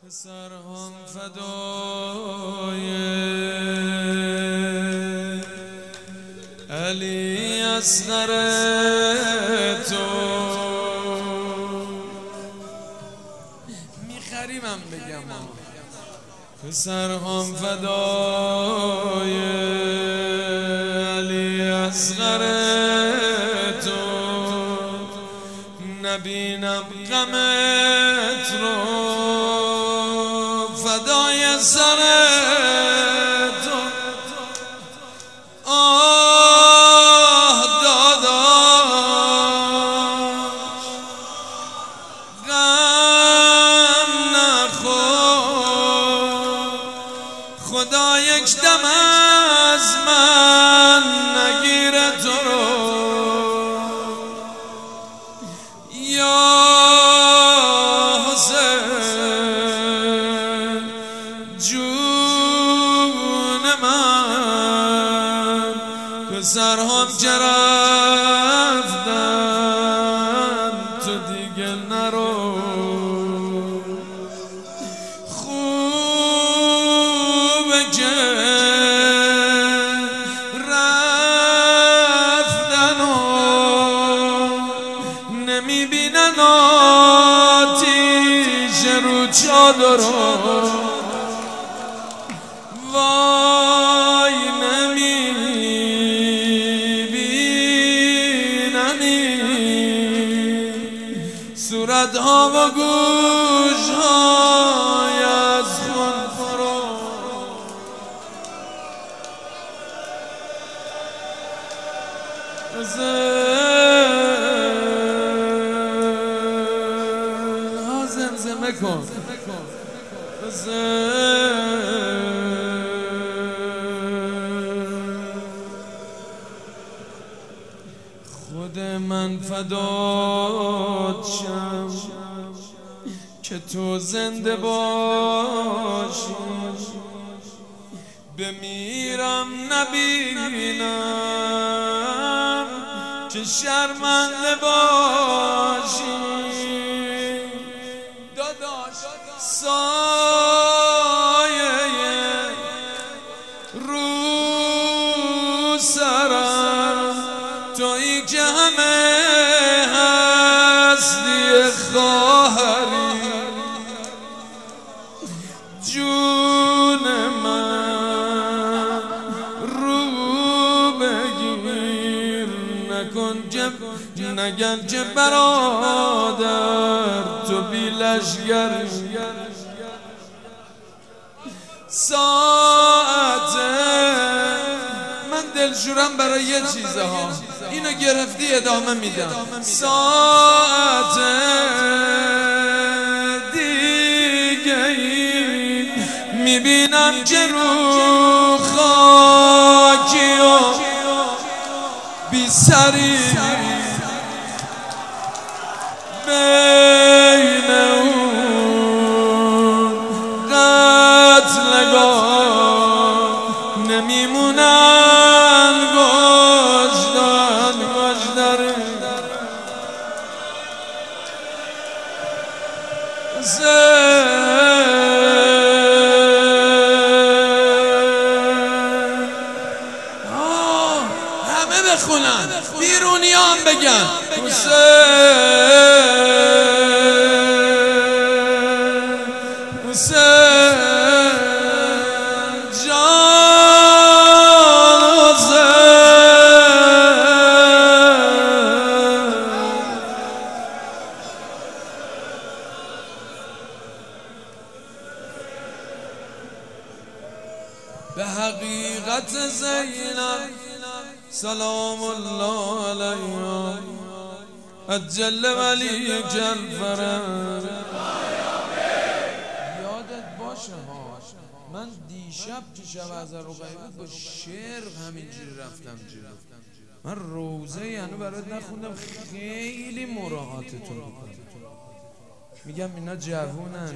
پسرهم فدای علی اصغر تو میخریمم بگم پسرهم فدای علی اصغر تو نبینم غمت رو فدای سر تو آه داداش غم نخور خدا یک دم از من نگیره تو رو یا حسین جون من پسرهم که رفتن تو دیگه نرو خوبه که رفتن و نمیبینن آتیش رو چادر وای نمیبیننی صورت ها و گوش های از خون فرو زمزمه کن خود من فدات شم که تو زنده باشی بمیرم نبینم که شرمنده باشی سایه رو سرم تویی که همه هستی خواهری جون من رو بگیر نکن که نگن که برادر تو بی لشگری ساعته من دلشورم برای یه چیزه ها اینو گرفتی ادامه میدم ساعته دیگه ای میبینم که رو خاکی و بی سری بین اون قتلگاه نمیمونن گشداره همه بخونن بیرونی هم بگن به حقیقت زینب سلام الله علیها اجل ولی جلفرن یادت باشه ها من دیشب که شب از رقیبه با شعر همینجوری رفتم جلو من روزه یعنی برات نخوندم خیلی مراعاتتون بکنم میگم اینا جوونن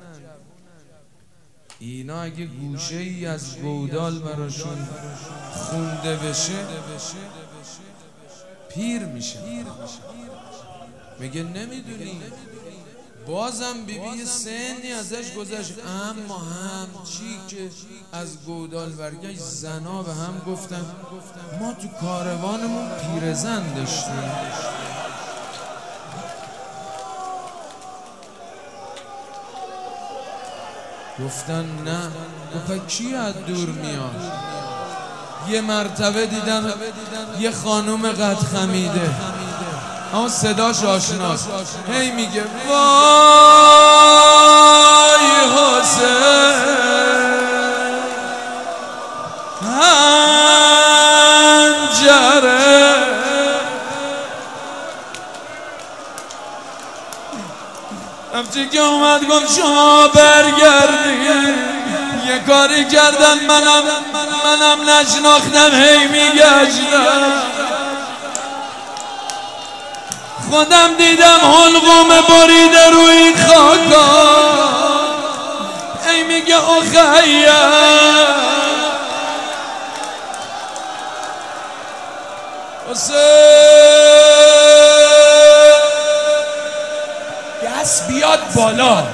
اینا اگه گوشه ای از گودال براشون خونده بشه پیر میشه میگه نمیدونی بازم بیبی سنی ازش گذشت، اما همچی که از گودال برگشت زنا به هم گفتن ما تو کاروانمون پیرزن داشتیم. گفتن نه. گفت کی از دور میاد؟ یه مرتبه دیدن یه خانوم قد خمیده، اما صداش آشناست، هی میگه وای حسین هنجره. همچی که اومد گفت شما برگردی، یه کاری کردن منم نشناختم، هی میگشتم خودم دیدم حلقوم بریده روی این خاکا، هی میگه اخیر حسین دست بیاد بالا.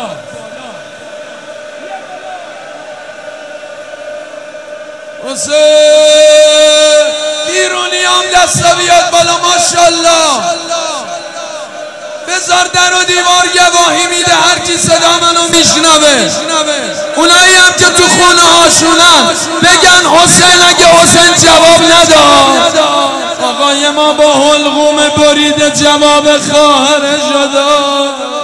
حسین بیرونی هم دست بیاد بالا. ماشاءالله بذار در و دیوار گواهی میده، هرچی صدا منو میشنوه. اونایی هم که تو خونه هاشونن بگن حسین اگه حسین جواب نداد، آقای ما با حلقوم بریده جواب خواهرش داد.